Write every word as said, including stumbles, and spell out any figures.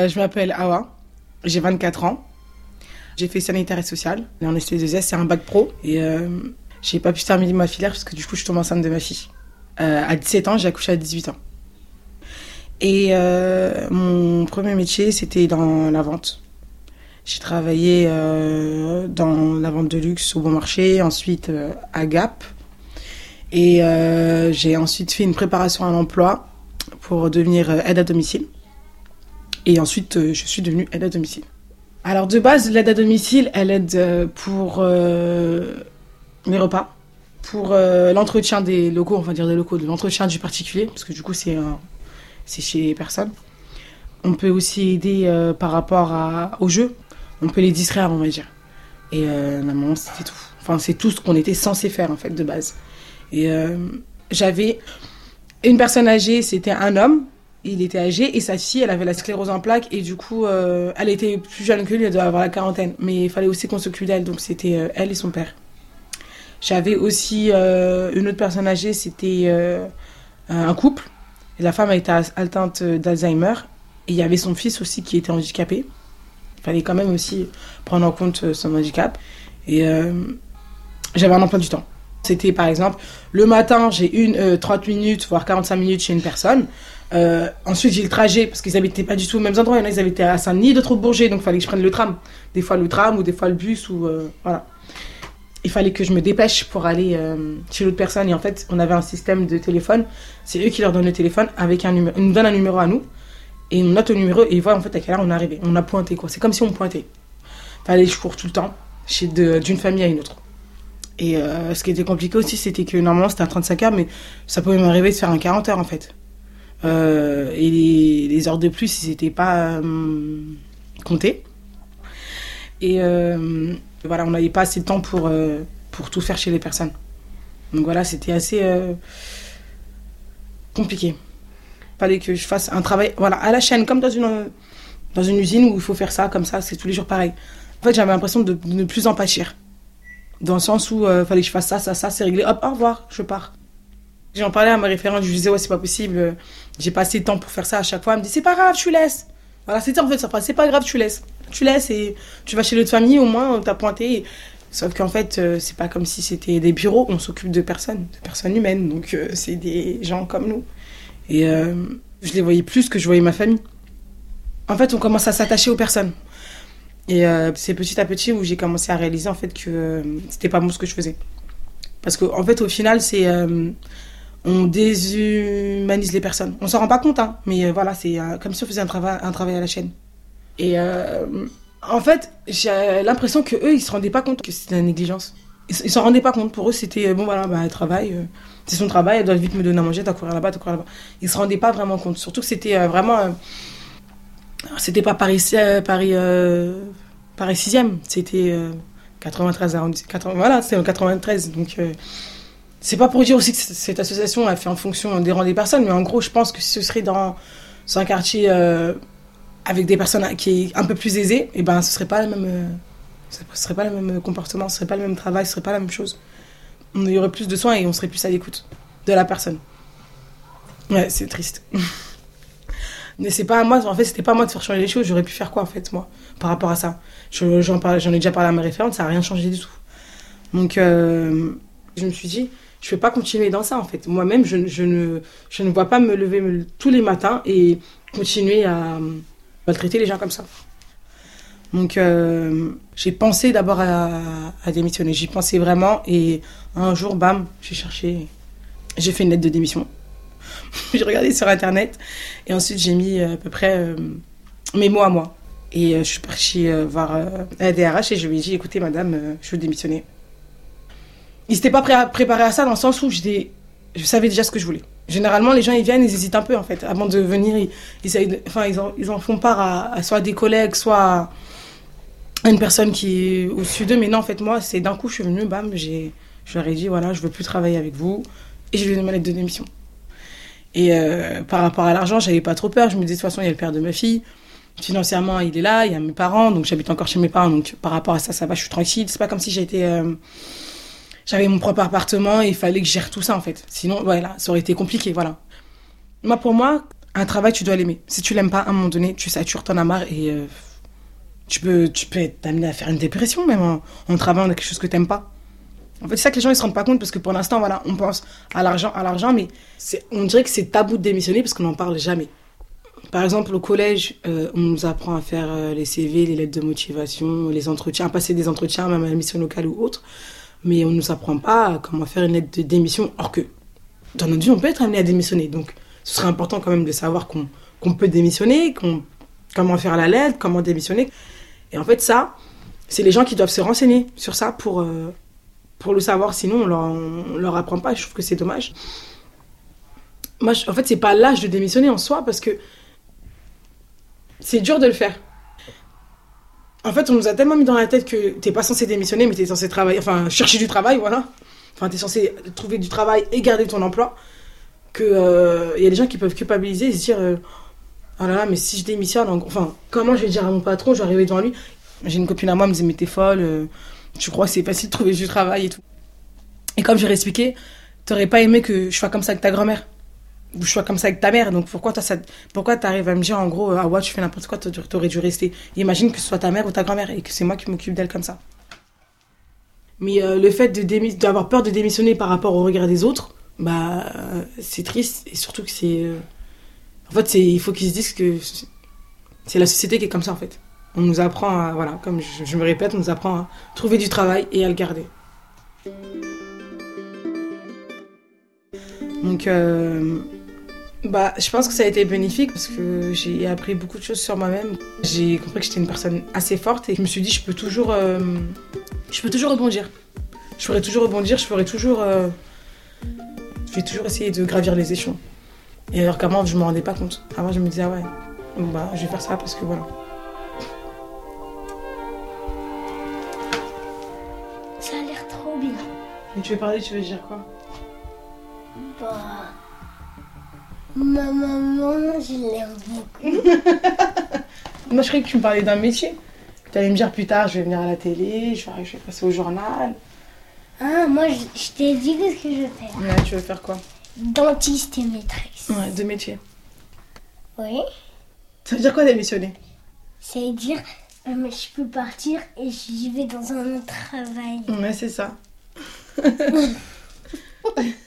Euh, je m'appelle Awa, j'ai vingt-quatre ans. J'ai fait sanitaire et social. En S T deux S, c'est un bac pro. Et euh, j'ai pas pu terminer ma filière parce que du coup, je tombe enceinte de ma fille. Euh, à dix-sept ans, j'ai accouché à dix-huit ans. Et euh, mon premier métier, c'était dans la vente. J'ai travaillé euh, dans la vente de luxe au Bon Marché, ensuite euh, à Gap. Et euh, j'ai ensuite fait une préparation à l'emploi pour devenir aide à domicile. Et ensuite, euh, je suis devenue aide à domicile. Alors de base, l'aide à domicile, elle aide pour euh, les repas, pour euh, l'entretien des locaux, on va dire des locaux, de l'entretien du particulier, parce que du coup, c'est, euh, c'est chez les personnes. On peut aussi aider euh, par rapport à, au jeu. On peut les distraire, on va dire. Et euh, normalement, c'était tout. Enfin, c'est tout ce qu'on était censé faire, en fait, de base. Et euh, j'avais une personne âgée, c'était un homme. Il était âgé et sa fille, elle avait la sclérose en plaques et du coup, euh, elle était plus jeune que lui, elle devait avoir la quarantaine. Mais il fallait aussi qu'on s'occupe d'elle, donc c'était euh, elle et son père. J'avais aussi euh, une autre personne âgée, c'était euh, un couple. Et la femme était atteinte d'Alzheimer et il y avait son fils aussi qui était handicapé. Il fallait quand même aussi prendre en compte son handicap. Et euh, j'avais un emploi du temps. C'était par exemple, le matin, j'ai une euh, trente minutes, voire quarante-cinq minutes chez une personne. Euh, ensuite, j'ai le trajet, parce qu'ils n'habitaient pas du tout aux mêmes endroits. Il y en a, ils habitaient à Saint-Denis, d'autres au Bourget, donc il fallait que je prenne le tram. Des fois le tram, ou des fois le bus, ou euh, voilà. Il fallait que je me dépêche pour aller euh, chez l'autre personne. Et en fait, on avait un système de téléphone. C'est eux qui leur donnent le téléphone avec un numéro. Ils nous donnent un numéro à nous, et on note le numéro, et ils voient en fait à quelle heure on est arrivé. On a pointé, quoi. C'est comme si on pointait. Il fallait que je cours tout le temps, chez de, d'une famille à une autre. Et euh, ce qui était compliqué aussi, c'était que normalement c'était un trente-cinq heures, mais ça pouvait m'arriver de faire un quarante heures en fait. Euh, et les, les heures de plus, ils n'étaient pas euh, comptés. Et euh, voilà, on n'avait pas assez de temps pour, euh, pour tout faire chez les personnes. Donc voilà, c'était assez euh, compliqué. Il fallait que je fasse un travail voilà, à la chaîne, comme dans une, dans une usine où il faut faire ça, comme ça, c'est tous les jours pareil. En fait, j'avais l'impression de, de ne plus en pâtir. Dans le sens où il euh, fallait que je fasse ça, ça, ça, c'est réglé, hop, au revoir, je pars. J'en parlais à ma référente, je lui disais, ouais, c'est pas possible, j'ai pas assez de temps pour faire ça à chaque fois. Elle me dit, c'est pas grave, tu laisses. Voilà, c'était en fait ça, c'est pas grave, tu laisses. Tu laisses et tu vas chez l'autre famille, au moins, t'as pointé. Sauf qu'en fait, euh, c'est pas comme si c'était des bureaux, on s'occupe de personnes, de personnes humaines, donc euh, c'est des gens comme nous. Et euh, je les voyais plus que je voyais ma famille. En fait, on commence à s'attacher aux personnes. Et euh, c'est petit à petit où j'ai commencé à réaliser en fait que euh, c'était pas bon ce que je faisais. Parce qu'en en fait, au final, c'est... Euh, on déshumanise les personnes. On s'en rend pas compte, hein, mais euh, voilà, c'est euh, comme si on faisait un travail, un travail à la chaîne. Et euh, en fait, j'ai l'impression qu'eux, ils se rendaient pas compte que c'était la négligence. Ils, ils s'en rendaient pas compte. Pour eux, c'était, euh, bon voilà, bah, elle travaille, euh, c'est son travail, elle doit vite me donner à manger, t'as courir là-bas, t'as courir là-bas. Ils se rendaient pas vraiment compte. Surtout que c'était euh, vraiment... Euh, c'était pas Paris, euh, Paris, euh, Paris sixième, c'était euh, quatre-vingt-treize arrondissement. quatre-vingts, voilà, c'était en quatre-vingt-treize, donc... Euh, c'est pas pour dire aussi que cette association a fait en fonction des rangs des personnes, mais en gros, je pense que si ce serait dans un quartier euh, avec des personnes qui est un peu plus aisées, et ben, ce serait pas la même, euh, ce serait pas le même comportement, ce serait pas le même travail, ce serait pas la même chose. On y aurait plus de soins et on serait plus à l'écoute de la personne. Ouais, c'est triste. Mais c'est pas à moi, en fait, c'était pas à moi de faire changer les choses. J'aurais pu faire quoi, en fait, moi, par rapport à ça. Je, j'en, parle, j'en ai déjà parlé à ma référente, ça n'a rien changé du tout. Donc, euh, je me suis dit, je ne vais pas continuer dans ça, en fait. Moi-même, je, je, ne, je ne vois pas me lever me, tous les matins et continuer à maltraiter les gens comme ça. Donc, euh, j'ai pensé d'abord à, à démissionner. J'y pensais vraiment. Et un jour, bam, j'ai cherché. J'ai fait une lettre de démission. J'ai regardé sur Internet. Et ensuite, j'ai mis à peu près euh, mes mots à moi. Et euh, je suis partie euh, voir euh, la D R H et je lui ai dit, écoutez, madame, euh, je veux démissionner. Ils n'étaient pas pré- à, préparés à ça dans le sens où j'étais, je savais déjà ce que je voulais. Généralement, les gens, ils viennent, ils hésitent un peu, en fait. Avant de venir, ils, ils, de, enfin, ils, en, ils en font part à, à soit des collègues, soit à une personne qui est au-dessus d'eux. Mais non, en fait, moi, c'est d'un coup, je suis venue, bam, j'ai, je leur ai dit, voilà, je ne veux plus travailler avec vous. Et je lui ai donné ma lettre de démission. Et euh, par rapport à l'argent, j'avais pas trop peur. Je me disais, de toute façon, il y a le père de ma fille. Financièrement, il est là, il y a mes parents. Donc, j'habite encore chez mes parents. Donc, par rapport à ça, ça va, je suis tranquille. C'est pas comme si j'étais... Euh, J'avais mon propre appartement et il fallait que je gère tout ça, en fait. Sinon, voilà, ça aurait été compliqué, voilà. Moi, pour moi, Un travail, tu dois l'aimer. Si tu l'aimes pas, à un moment donné, tu satures, t'en as marre et euh, tu peux, tu peux être amené à faire une dépression même en, en travaillant dans quelque chose que t'aimes pas. En fait, c'est ça que les gens ils se rendent pas compte parce que pour l'instant, voilà, on pense à l'argent, à l'argent, mais c'est, on dirait que c'est tabou de démissionner parce qu'on n'en parle jamais. Par exemple, au collège, euh, on nous apprend à faire euh, les C V, les lettres de motivation, les entretiens, à passer des entretiens, même à la mission locale ou autre. Mais on ne nous apprend pas comment faire une lettre de démission. Or que dans notre vie, on peut être amené à démissionner. Donc, ce serait important quand même de savoir qu'on, qu'on peut démissionner, qu'on, comment faire la lettre, comment démissionner. Et en fait, ça, c'est les gens qui doivent se renseigner sur ça pour, euh, pour le savoir. Sinon, on leur, on leur apprend pas. Je trouve que c'est dommage. Moi, je, en fait, c'est pas l'âge de démissionner en soi parce que c'est dur de le faire. En fait, on nous a tellement mis dans la tête que t'es pas censé démissionner, mais t'es censé travailler, enfin, chercher du travail, voilà. Enfin, t'es censé trouver du travail et garder ton emploi. Que, euh, y a des gens qui peuvent culpabiliser et se dire, euh, oh là là, mais si je démissionne, enfin, comment je vais dire à mon patron, je vais arriver devant lui. J'ai une copine à moi, elle me disait, mais t'es folle, euh, tu crois que c'est facile de trouver du travail et tout. Et comme je lui ai expliqué, t'aurais pas aimé que je sois comme ça avec ta grand-mère. Ou je sois comme ça avec ta mère, donc pourquoi toi, ça, pourquoi t'arrives à me dire en gros, ah ouais, tu fais n'importe quoi, t'aurais dû rester. Imagine que ce soit ta mère ou ta grand-mère et que c'est moi qui m'occupe d'elle comme ça. Mais euh, le fait de démi- d'avoir peur de démissionner par rapport au regard des autres, bah euh, c'est triste et surtout que c'est, euh... en fait, c'est, il faut qu'ils se disent que c'est la société qui est comme ça en fait. On nous apprend à, voilà, comme je, je me répète, on nous apprend à trouver du travail et à le garder. Donc, euh, bah, je pense que ça a été bénéfique parce que j'ai appris beaucoup de choses sur moi-même. J'ai compris que j'étais une personne assez forte et je me suis dit je peux toujours, euh, je peux toujours rebondir. Je ferai toujours rebondir, je ferai toujours, euh, je vais toujours essayer de gravir les échelons. Et alors qu'avant je me rendais pas compte. Avant je me disais ah ouais, bon, bah je vais faire ça parce que voilà. Ça a l'air trop bien. Et tu veux parler, tu veux dire quoi? Bah, ma maman, je l'aime beaucoup. Moi, je croyais que tu me parlais d'un métier. Tu allais me dire plus tard, je vais venir à la télé, je vais, je vais passer au journal. Ah, moi, je, je t'ai dit ce que je veux faire. Ouais, tu veux faire quoi? Dentiste et maîtresse. Ouais, deux métiers. Oui. Ça veut dire quoi démissionner? Ça veut dire, euh, mais je peux partir et j'y vais dans un autre travail. Ouais, c'est ça.